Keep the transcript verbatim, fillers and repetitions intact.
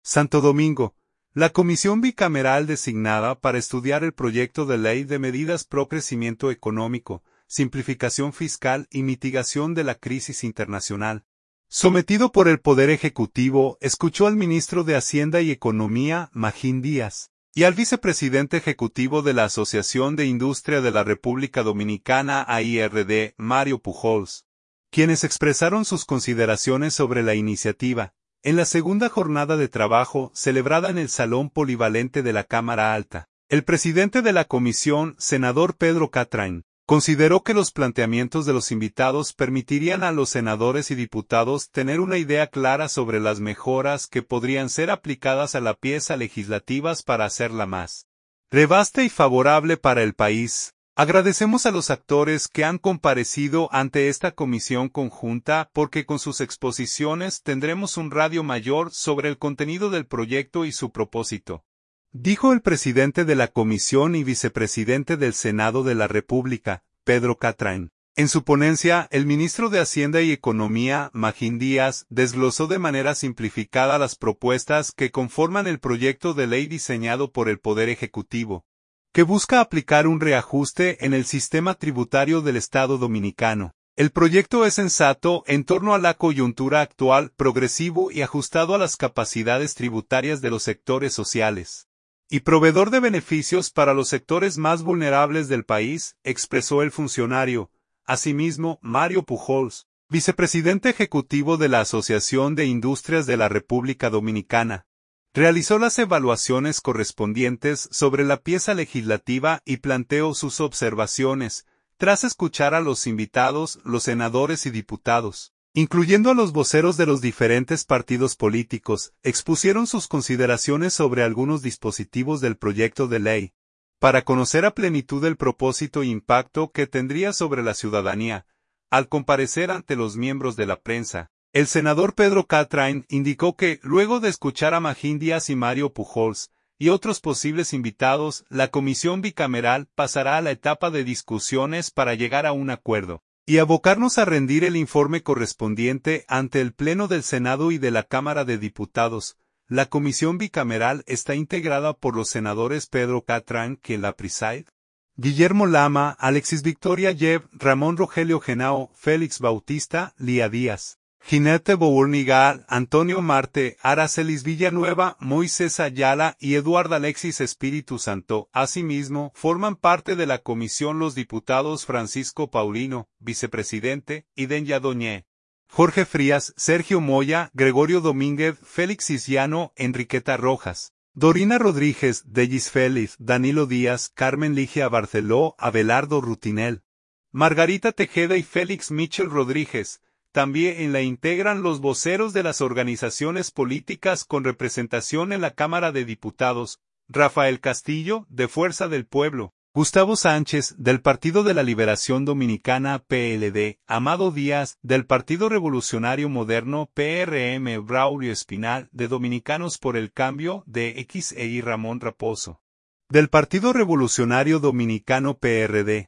Santo Domingo. La comisión bicameral designada para estudiar el proyecto de ley de medidas pro crecimiento económico, simplificación fiscal y mitigación de la crisis internacional, sometido por el Poder Ejecutivo, escuchó al ministro de Hacienda y Economía, Magín Díaz, y al vicepresidente ejecutivo de la Asociación de Industria de la República Dominicana, A I R D, Mario Pujols, quienes expresaron sus consideraciones sobre la iniciativa, en la segunda jornada de trabajo celebrada en el Salón Polivalente de la Cámara Alta. El presidente de la comisión, senador Pedro Catrain, consideró que los planteamientos de los invitados permitirían a los senadores y diputados tener una idea clara sobre las mejoras que podrían ser aplicadas a la pieza legislativa para hacerla más rebasta y favorable para el país. Agradecemos a los actores que han comparecido ante esta comisión conjunta porque con sus exposiciones tendremos un radio mayor sobre el contenido del proyecto y su propósito, dijo el presidente de la comisión y vicepresidente del Senado de la República, Pedro Catrain. En su ponencia, el ministro de Hacienda y Economía, Magín Díaz, desglosó de manera simplificada las propuestas que conforman el proyecto de ley diseñado por el Poder Ejecutivo, que busca aplicar un reajuste en el sistema tributario del Estado dominicano. El proyecto es sensato en torno a la coyuntura actual, progresivo y ajustado a las capacidades tributarias de los sectores sociales, y proveedor de beneficios para los sectores más vulnerables del país, expresó el funcionario. Asimismo, Mario Pujols, vicepresidente ejecutivo de la Asociación de Industrias de la República Dominicana, realizó las evaluaciones correspondientes sobre la pieza legislativa y planteó sus observaciones, tras escuchar a los invitados, los senadores y diputados, incluyendo a los voceros de los diferentes partidos políticos, expusieron sus consideraciones sobre algunos dispositivos del proyecto de ley, para conocer a plenitud el propósito e impacto que tendría sobre la ciudadanía. Al comparecer ante los miembros de la prensa, el senador Pedro Catrain indicó que, luego de escuchar a Magín Díaz y Mario Pujols, y otros posibles invitados, la comisión bicameral pasará a la etapa de discusiones para llegar a un acuerdo, y abocarnos a rendir el informe correspondiente ante el Pleno del Senado y de la Cámara de Diputados. La comisión bicameral está integrada por los senadores Pedro Catrain, quien la preside, Guillermo Lama, Alexis Victoria Yeb, Ramón Rogelio Genao, Félix Bautista, Lía Díaz, Ginette Bournigal, Antonio Marte, Aracelis Villanueva, Moisés Ayala y Eduardo Alexis Espíritu Santo. Asimismo, forman parte de la comisión los diputados Francisco Paulino, vicepresidente, y Denya Doñé, Jorge Frías, Sergio Moya, Gregorio Domínguez, Félix Isiano, Enriqueta Rojas, Dorina Rodríguez, Delis Félix, Danilo Díaz, Carmen Ligia Barceló, Abelardo Rutinel, Margarita Tejeda y Félix Michel Rodríguez. También la integran los voceros de las organizaciones políticas con representación en la Cámara de Diputados, Rafael Castillo, de Fuerza del Pueblo, Gustavo Sánchez, del Partido de la Liberación Dominicana P L D, Amado Díaz, del Partido Revolucionario Moderno P R M, Braulio Espinal, de Dominicanos por el Cambio, de X E y Ramón Raposo, del Partido Revolucionario Dominicano P R D.